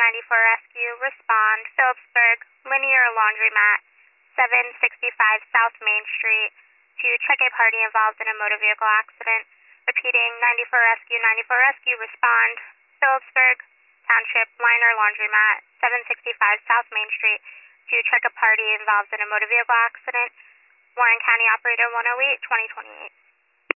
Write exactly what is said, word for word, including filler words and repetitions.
ninety-four Rescue, respond. Phillipsburg, Linear Laundromat, seven sixty-five South Main Street, to check a party involved in a motor vehicle accident. Repeating, ninety-four Rescue, ninety-four Rescue, respond. Phillipsburg Township, Liner Laundromat, seven sixty-five South Main Street, to check a party involved in a motor vehicle accident. Warren County Operator one oh eight, twenty twenty-eight.